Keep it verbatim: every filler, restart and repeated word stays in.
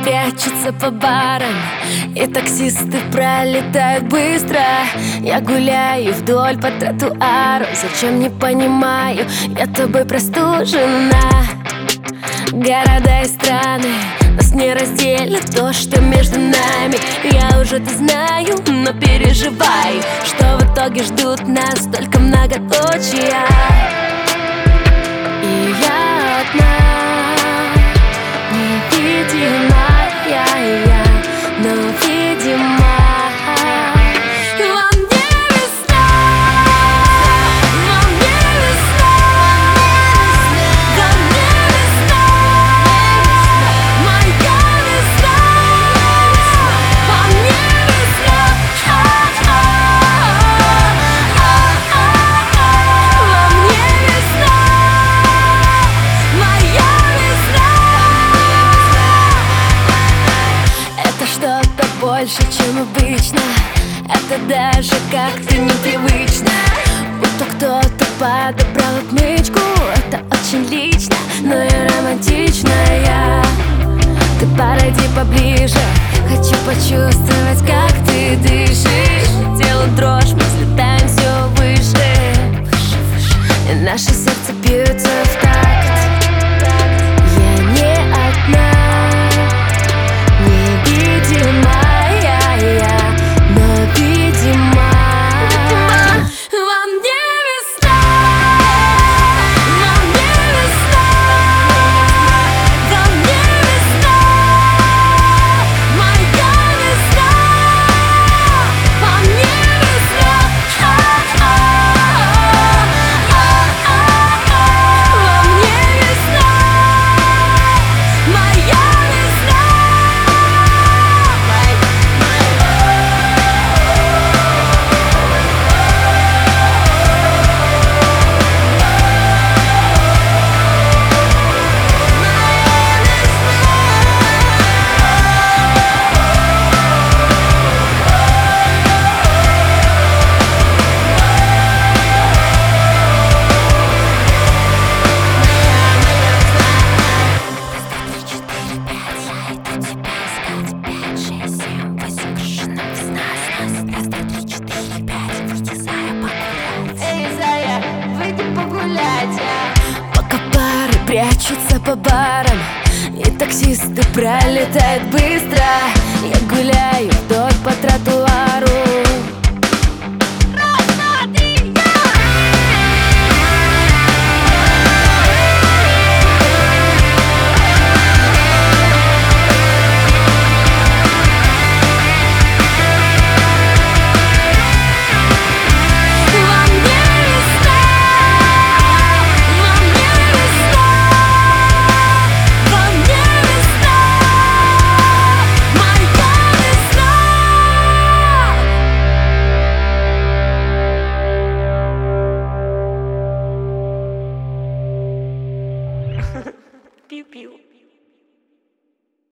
прячутся по барам, и таксисты пролетают быстро. Я гуляю вдоль по тротуару, зачем не понимаю, я тобой простужена. Города и страны нас не разделит то, что между нами. Я уже это знаю, но переживаю, что в итоге ждут нас только многоточия. И я одна, невидимая я, но видима. Больше, чем обычно, это даже как-то непривычно. Будто кто-то подобрал отмычку. Это очень лично, но и романтичная. Ты подойди поближе, хочу почувствовать, как ты дышишь. Делаю дрожь, мы взлетаем все выше, и наши сердца бьются в такт. Я не одна, невидимая, пока пары прячутся по барам, и таксисты пролетают быстро.